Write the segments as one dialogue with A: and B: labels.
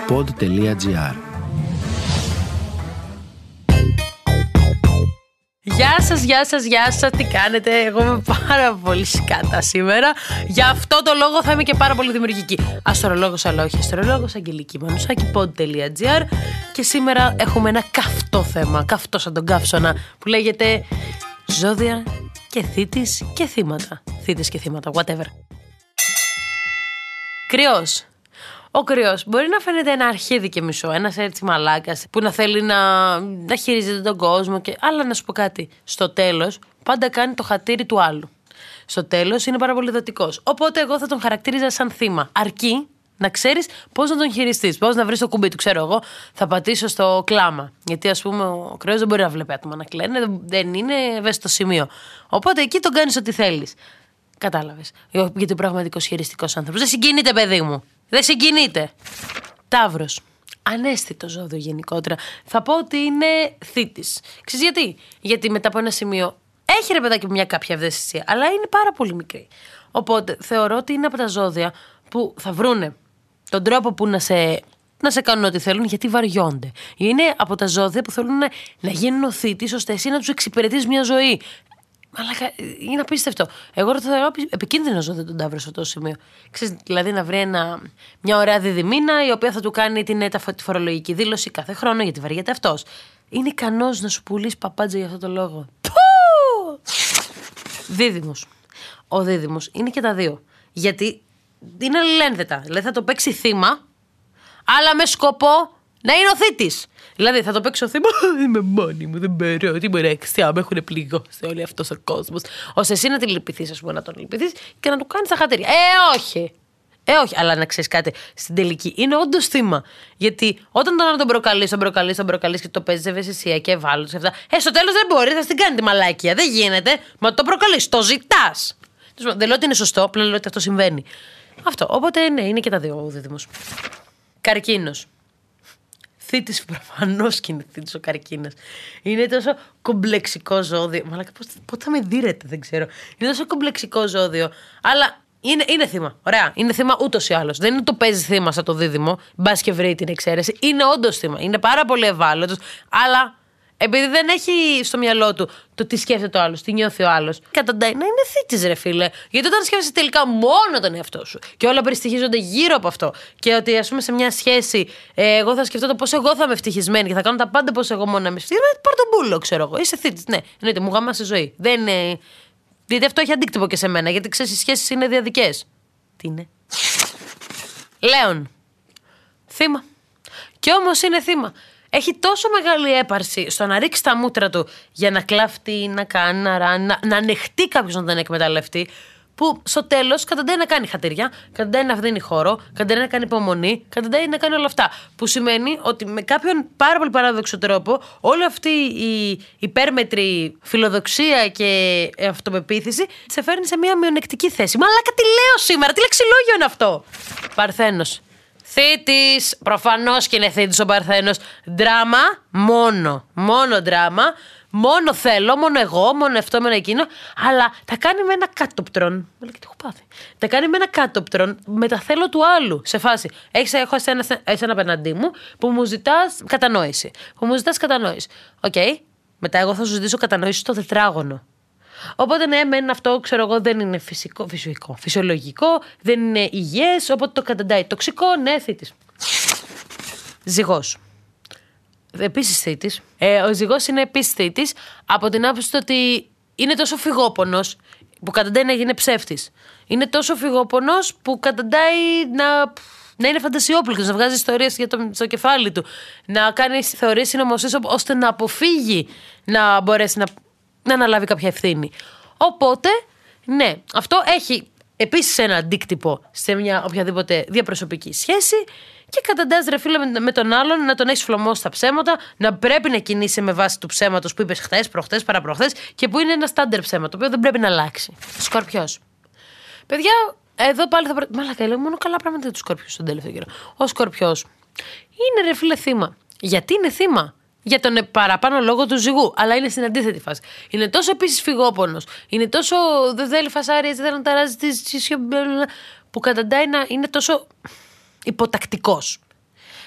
A: pod.gr.
B: Γεια σας, τι κάνετε? Εγώ είμαι πάρα πολύ σκάτα σήμερα. Γι' αυτό το λόγο θα είμαι και πάρα πολύ δημιουργική. Αστρολόγος, αλλά όχι αστρολόγος, Αγγελική Μανουσάκη, pod.gr. Και σήμερα έχουμε ένα καυτό θέμα, καυτό σαν τον καύσωνα, που λέγεται ζώδια και θήτης και θύματα. Θήτης και θύματα, whatever. Κρυός. Ο κρυός μπορεί να φαίνεται ένα αρχίδι και μισό, ένας έτσι μαλάκας που να θέλει να χειρίζεται τον κόσμο αλλά να σου πω κάτι, στο τέλος πάντα κάνει το χατήρι του άλλου. Στο τέλος είναι πάρα πολύ δοτικός. Οπότε εγώ θα τον χαρακτήριζα σαν θύμα. Αρκεί να ξέρεις πώς να τον χειριστείς, πώς να βρεις το κουμπί του. Ξέρω εγώ, θα πατήσω στο κλάμα. Γιατί ας πούμε ο κρυός δεν μπορεί να βλέπει άτομα να κλαίνε, δεν είναι ευαίσθητο σημείο. Οπότε εκεί τον κάνεις ό,τι θέλεις. Κατάλαβες. Γιατί ο πραγματικός χειριστικός άνθρωπος δεν συγκινείται, παιδί μου. Δεν συγκινείται. Ταύρος. Αναίσθητο ζώδιο γενικότερα. Θα πω ότι είναι θήτης. Ξέρεις γιατί? Γιατί μετά από ένα σημείο έχει ρε παιδάκι μια κάποια ευαισθησία, αλλά είναι πάρα πολύ μικρή. Οπότε θεωρώ ότι είναι από τα ζώδια που θα βρούνε τον τρόπο που να σε κάνουν ό,τι θέλουν, γιατί βαριώνται. Είναι από τα ζώδια που θέλουν να γίνουν ο θήτης, ώστε εσύ να τους εξυπηρετείς μια ζωή. Αλλά είναι απίστευτο. Εγώ το θεωρώ επικίνδυνο ζώδιο τον Ταύρο σε αυτό το σημείο. Ξέρεις, δηλαδή να βρει μια ωραία διδυμίνα η οποία θα του κάνει τη φορολογική δήλωση κάθε χρόνο, γιατί βαριέται αυτός. Είναι ικανός να σου πουλήσει παπάντζα για αυτό το λόγο. Δίδυμος. Ο δίδυμος είναι και τα δύο. Γιατί είναι αλληλένδετα. Δηλαδή θα το παίξει θύμα, αλλά με σκοπό να είναι ο θήτης. Δηλαδή θα το παίξω θύμα. Είμαι μόνη μου, δεν μπορώ. Τι μωρέξια, με έχουν πληγώσει όλοι αυτός ο κόσμος. Ώστε εσύ να τη λυπηθείς, ας πούμε, να τον λυπηθείς και να του κάνεις τα χατήρια. Όχι. Όχι. Αλλά να ξέρεις κάτι, στην τελική είναι όντως θύμα. Γιατί όταν τον προκαλείς και το παίζεις ευαισθησία και ευάλωτος αυτά. Στο τέλος δεν μπορεί, θα την κάνει τη μαλάκια. Δεν γίνεται. Μα το προκαλείς, το ζητάς. Δεν λέω ότι είναι σωστό, απλά λέω ότι αυτό συμβαίνει. Αυτό. Οπότε ναι, είναι και τα δύο ο δίδυμος. Καρκίνος. Θήτης, προφανώς και είναι θήτης ο καρκίνος. Είναι τόσο κομπλεξικό ζώδιο. Μαλάκα, πότε θα με δίνετε, δεν ξέρω. Είναι τόσο κομπλεξικό ζώδιο. Αλλά είναι θύμα. Ωραία. Είναι θύμα ούτως ή άλλως. Δεν είναι το παίζει θύμα σαν το δίδυμο. Μπας και βρει την εξαίρεση. Είναι όντως θύμα. Είναι πάρα πολύ ευάλωτος. Αλλά επειδή δεν έχει στο μυαλό του το τι σκέφτεται ο άλλος, τι νιώθει ο άλλος, καταντάει να είναι θήτης, ρε φίλε. Γιατί όταν σκέφτεσαι τελικά μόνο τον εαυτό σου και όλα περιστοιχίζονται γύρω από αυτό, και ότι ας πούμε σε μια σχέση, εγώ θα σκεφτώ το πώς εγώ θα είμαι ευτυχισμένη και θα κάνω τα πάντα πώς εγώ μόνο να είμαι ευτυχισμένη, πάρ' τον μπούλο, ξέρω εγώ. Είσαι θήτης. Ναι, εννοείται, μου γαμάς τη ζωή. Δεν είναι. Γιατί αυτό έχει αντίκτυπο και σε μένα, γιατί ξέρεις, οι σχέσεις είναι διαδικές. Τι είναι? Λέων. Θύμα. Κι όμως είναι θύμα. Έχει τόσο μεγάλη έπαρση στο να ρίξει τα μούτρα του για να κλαφτεί, να κάνει, να ράνει, να ανεχτεί κάποιος να τον εκμεταλλευτεί, που στο τέλος καταντάει να κάνει χατήρια, καταντάει να δίνει χώρο, καταντάει να κάνει υπομονή, καταντάει να κάνει όλα αυτά. Που σημαίνει ότι με κάποιον πάρα πολύ παράδοξο τρόπο όλη αυτή η υπέρμετρη φιλοδοξία και αυτοπεποίθηση σε φέρνει σε μια μειονεκτική θέση. Μαλάκα, τι λέω σήμερα, τι λεξιλόγιο είναι αυτό? Παρθένος. Θήτης, προφανώς και είναι θήτης ο Παρθένος. Δράμα, μόνο δράμα. Μόνο θέλω, μόνο εγώ, μόνο αυτό, μόνο εκείνο. Αλλά τα κάνει με ένα κάτωπτρον. Μαλάκα, τι έχω πάθει. Τα κάνει με ένα κάτωπτρον με τα θέλω του άλλου. Σε φάση. Έχω εσένα απέναντί μου που μου ζητάς κατανόηση. Οκ. Μετά εγώ θα σου ζητήσω κατανόηση στο τετράγωνο. Οπότε ναι, μεν αυτό, ξέρω εγώ, δεν είναι φυσιολογικό, δεν είναι υγιές, οπότε το καταντάει τοξικό, ναι, θήτης. Ζυγός. Επίσης θήτης. Ο ζυγός είναι επίσης θήτης από την άποψη ότι είναι τόσο φυγόπονος που καταντάει να γίνει ψεύτης. Είναι τόσο φυγόπονος που καταντάει να είναι φαντασιόπληκτος, να βγάζει ιστορίες στο κεφάλι του, να κάνει θεωρίες συνωμοσίες ώστε να αποφύγει να μπορέσει να αναλάβει κάποια ευθύνη. Οπότε, ναι, αυτό έχει επίσης ένα αντίκτυπο σε μια οποιαδήποτε διαπροσωπική σχέση και καταντάς, ρε φίλε, με τον άλλον να τον έχεις φλωμώσει στα ψέματα, να πρέπει να κινείσαι με βάση του ψέματος που είπες χθες, προχθές, παραπροχθές και που είναι ένα στάντερ ψέμα, το οποίο δεν πρέπει να αλλάξει. Σκορπιός. Παιδιά, εδώ πάλι θα πρέπει. Μαλάκα, λέω μόνο καλά πράγματα για τους Σκορπιούς τον τελευταίο καιρό. Ο Σκορπιός είναι, ρε φίλε, θύμα. Γιατί είναι θύμα? Για τον παραπάνω λόγο του ζυγού, αλλά είναι στην αντίθετη φάση. Είναι τόσο επίσης φυγόπονος, είναι τόσο. Δεν θέλει φασάρι, δεν θέλει να ταράζει τη που καταντάει να είναι τόσο υποτακτικός.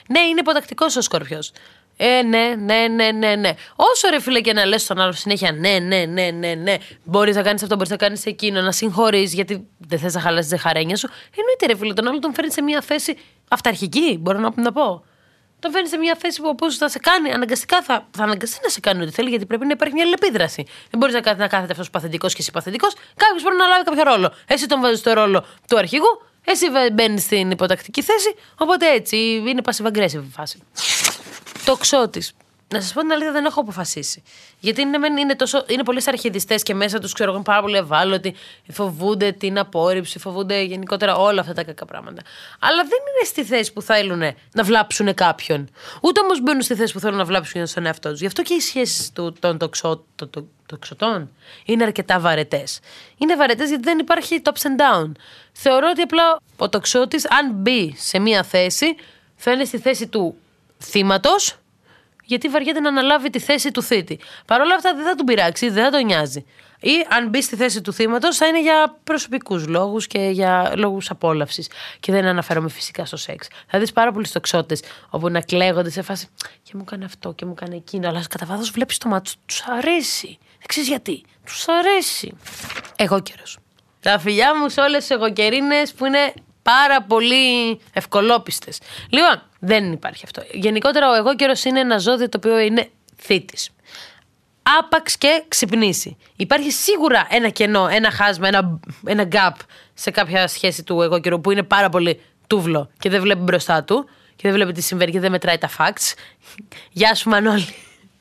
B: Ναι, είναι υποτακτικός ο Σκορπιός. Ναι. Όσο ρε φίλε και να λες στον άλλο συνέχεια ναι. Μπορείς να κάνεις αυτό, μπορείς να κάνεις εκείνο, να συγχωρείς γιατί δεν θες να χαλάσεις τη χαρένια σου. Εννοείται ρε φίλε, τον άλλο τον φέρνει σε μια θέση αυταρχική, μπορώ να πω. Τον φέρνει σε μια θέση που ο οποίος θα σε κάνει, αναγκαστικά θα αναγκαστεί να σε κάνει ό,τι θέλει, γιατί πρέπει να υπάρχει μια αλληλεπίδραση. Δεν μπορείς να κάθεται αυτός παθητικός και εσύ παθητικός, κάποιος μπορεί να λάβει κάποιο ρόλο. Εσύ τον βάζεις στο ρόλο του αρχηγού, εσύ μπαίνεις στην υποτακτική θέση, οπότε έτσι είναι passive aggressive φάση. Τοξότης. Να σας πω την αλήθεια, δεν έχω αποφασίσει. Γιατί είναι πολλοί αρχιδιστές και μέσα τους ξέρω πάρα πολύ ευάλωτοι. Φοβούνται την απόρριψη, φοβούνται γενικότερα όλα αυτά τα κακά πράγματα. Αλλά δεν είναι στη θέση που θέλουν να βλάψουν κάποιον. Ούτε όμως μπαίνουν στη θέση που θέλουν να βλάψουν στον εαυτό τους. Γι' αυτό και οι σχέσεις των τοξωτών είναι αρκετά βαρετές. Είναι βαρετές γιατί δεν υπάρχει ups and down. Θεωρώ ότι απλά ο τοξότης, αν μπει σε μία θέση, θα είναι στη θέση του θύματος. Γιατί βαριέται να αναλάβει τη θέση του θήτη. Παρ' όλα αυτά δεν θα τον πειράξει, δεν θα τον νοιάζει. Ή αν μπει στη θέση του θύματος θα είναι για προσωπικούς λόγους και για λόγους απόλαυσης. Και δεν αναφέρομαι φυσικά στο σεξ. Θα δεις πάρα πολλούς τοξότες όπου να κλαίγονται σε φάση και μου κάνει αυτό και μου κάνει εκείνο. Αλλά κατά βάθος βλέπεις το μάτι τους αρέσει. Δεν ξέρεις γιατί. Τους αρέσει. Εγώκερος. Τα φιλιά μου σε όλες τις εγωκερίνες που είναι πάρα πολύ ευκολόπιστες. Λοιπόν, δεν υπάρχει αυτό. Γενικότερα ο εγώκερος είναι ένα ζώδιο το οποίο είναι θήτης. Άπαξ και ξυπνήσει. Υπάρχει σίγουρα ένα κενό, ένα χάσμα, ένα gap σε κάποια σχέση του εγώκερου που είναι πάρα πολύ τούβλο και δεν βλέπει μπροστά του και δεν βλέπει τι συμβαίνει και δεν μετράει τα facts. Γεια σου Μανώλη.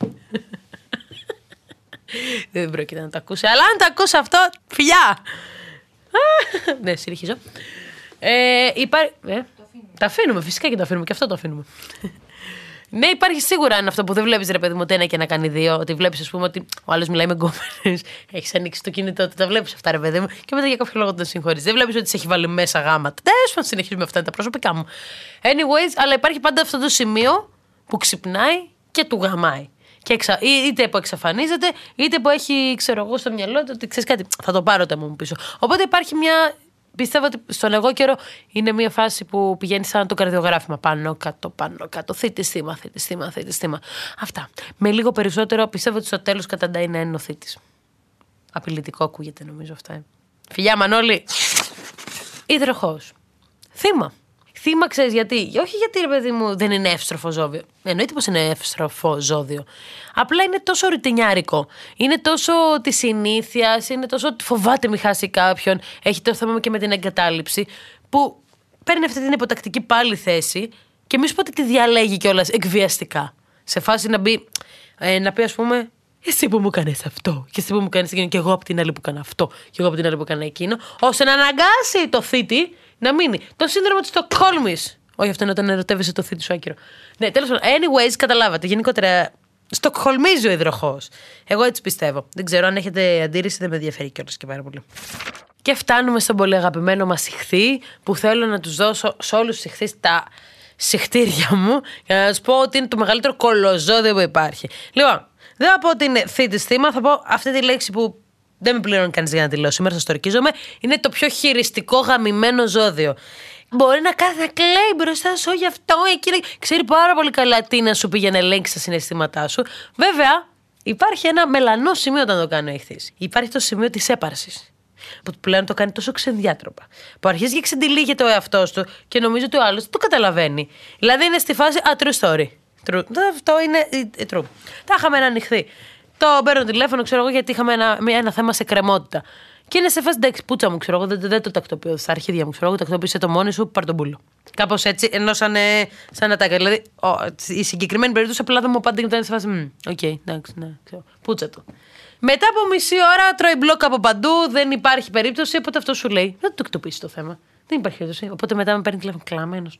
B: Δεν πρόκειται να το ακούσει, αλλά αν το ακούσει αυτό, φιλιά! Ναι, συνεχίζω. Τα αφήνουμε, φυσικά και το αφήνουμε, και αυτό το αφήνουμε. Ναι, υπάρχει σίγουρα αυτό που δεν βλέπεις ρε παιδί μου ότι ένα και να κάνει δύο. Ότι βλέπεις, ας πούμε, ότι ο άλλος μιλάει με γκόμενες, έχεις ανοίξει το κινητό του, τα βλέπεις αυτά ρε παιδί μου, και μετά για κάποιο λόγο τον συγχωρείς. Δεν βλέπεις ότι σε έχει βάλει μέσα γάματα. Δεν συνεχίζουμε, αυτά είναι τα προσωπικά μου. Anyways, αλλά υπάρχει πάντα αυτό το σημείο που ξυπνάει και του γαμάει. Και είτε που εξαφανίζεται, είτε που έχει, ξέρω εγώ, στο μυαλό του ότι ξέρεις κάτι, θα το πάρω μου πίσω. Οπότε υπάρχει μια. Πιστεύω ότι στον εγώ καιρό είναι μια φάση που πηγαίνει σαν το καρδιογράφημα. Πάνω κάτω. Θήτης θύμα. Αυτά. Με λίγο περισσότερο πιστεύω ότι στο τέλος καταντάει να είναι ο θήτης. Απειλητικό ακούγεται νομίζω αυτά. Φιλιά Μανώλη. Υδροχόος. Θύμα ξέρεις γιατί. Όχι γιατί ρε παιδί μου δεν είναι εύστροφο ζώδιο. Εννοείται πως είναι εύστροφο ζώδιο. Απλά είναι τόσο ρουτινιάρικο. Είναι τόσο τη συνήθεια, είναι τόσο ότι φοβάται μη χάσει κάποιον. Έχει το θέμα και με την εγκατάλειψη. Που παίρνει αυτή την υποτακτική πάλι θέση και μη σου πω ότι τη διαλέγει κιόλας εκβιαστικά. Σε φάση να μπει, να πει ας πούμε. Εσύ που μου κάνεις αυτό, και εσύ που μου κάνεις εκείνο, και εγώ από την άλλη που κάνω αυτό, και εγώ από την άλλη που κάνω εκείνο, ώστε να αναγκάσει το θήτη να μείνει. Το σύνδρομο της Στοκχόλμης. Όχι, αυτό είναι όταν ερωτεύεσαι το θήτη σου άκυρο. Ναι, τέλος πάντων. Anyways, καταλάβατε. Γενικότερα, στοκχολμίζει ο υδροχόος. Εγώ έτσι πιστεύω. Δεν ξέρω αν έχετε αντίρρηση, δεν με ενδιαφέρει κιόλας και πάρα πολύ. Και φτάνουμε στον πολύ αγαπημένο μας ιχθύ, που θέλω να τους δώσω σε όλους τους ιχθείς τα συχτήρια μου, για να σας πω ότι είναι το μεγαλύτερο κολοζώδιο που υπάρχει. Λοιπόν. Δεν θα πω ότι είναι θήτης θύμα, θα πω αυτή τη λέξη που δεν με πληρώνει κανείς για να τη λέω σήμερα, σας το ορκίζομαι. Είναι το πιο χειριστικό γαμημένο ζώδιο. Μπορεί να κάθεται να κλαίει μπροστά σου, όχι αυτό, εκείνο. Ξέρει πάρα πολύ καλά τι να σου πει για να ελέγξει τα συναισθήματά σου. Βέβαια, υπάρχει ένα μελανό σημείο όταν το κάνει ο ιχθύς. Υπάρχει το σημείο της έπαρσης. Που πλέον το κάνει τόσο ξενδιάτροπα. Που αρχίζει και ξεντιλίγεται ο εαυτός του και νομίζω ότι ο άλλος δεν το καταλαβαίνει. Δηλαδή είναι στη φάση true story. True. Αυτό είναι true. Τα είχαμε ένα ανοιχτή. Το παίρνω τηλέφωνο, ξέρω εγώ, γιατί είχαμε ένα θέμα σε κρεμότητα. Και είναι σε φάση, εντάξει, πούτσα μου, ξέρω εγώ, δεν το τακτοποιώ. Στα αρχίδια μου, ξέρω εγώ, τακτοποίησε το μόνη σου, πάρ' τον πούλο. Κάπως έτσι, ενώ σαν ατάκα. Δηλαδή, η συγκεκριμένη περίπτωση απλά δεν μου απάντησε και ήταν σε φάση. Οκ, εντάξει, ναι, ξέρω. Πούτσα το. Μετά από μισή ώρα τρώει μπλοκ από παντού, δεν υπάρχει περίπτωση, οπότε αυτό σου λέει. Δεν το τακτοποιήσει το θέμα. Δεν υπάρχει περίπτωση. Οπότε μετά με παίρνει τηλέφωνο κλαμμένος.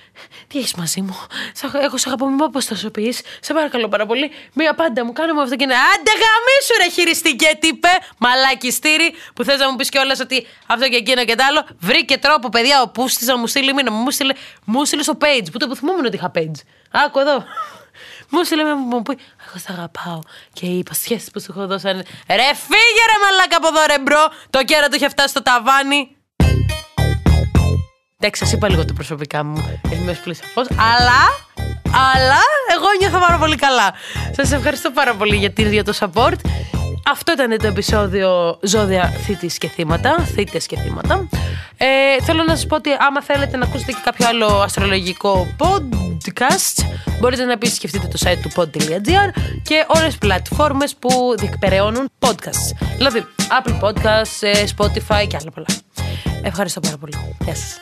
B: Τι έχεις μαζί μου, εγώ σε αγαπώ, μην αποστασιοποιείς, σε παρακαλώ πάρα πολύ. Μία πάντα μου, κάνε μου αυτό και είναι. Άντε γαμίσου ρε χειριστικέ τύπε, μαλακιστήρι, που θες να μου πεις κιόλας ότι αυτό και εκείνο και τ' άλλο. Βρήκε τρόπο, παιδιά, ο Πούστης να μου στείλει μήνα. Μου στείλει στο page, που το θυμόμουν ότι είχα page. Άκου εδώ. Μου στείλει μήνα, μου πει, εγώ σ' αγαπάω. Και οι υποσχέσεις που σου έχω δώσει. Ρε φύγε ρε μαλάκα από εδώ ρε μπρο, το κέρατο είχε φτάσει στο ταβάνι. Εντάξει, σας είπα λίγο τα προσωπικά μου. Έχει με σπλήσει σαφώς. Αλλά αλλά εγώ νιώθω πάρα πολύ καλά. Σας ευχαριστώ πάρα πολύ για το support. Αυτό ήταν το επεισόδιο Ζώδια Θήτης και Θύματα. Θήτες και Θύματα. Θέλω να σας πω ότι άμα θέλετε να ακούσετε και κάποιο άλλο αστρολογικό podcast, μπορείτε να επισκεφτείτε το site του pod.gr και όλες τις πλατφόρμες που διεκπεραιώνουν podcasts. Δηλαδή Apple Podcasts, Spotify και άλλα πολλά. Ευχαριστώ πάρα πολύ. Γεια σας.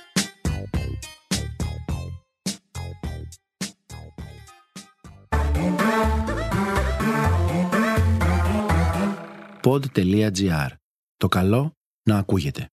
A: Pod.gr. Το καλό να ακούγεται.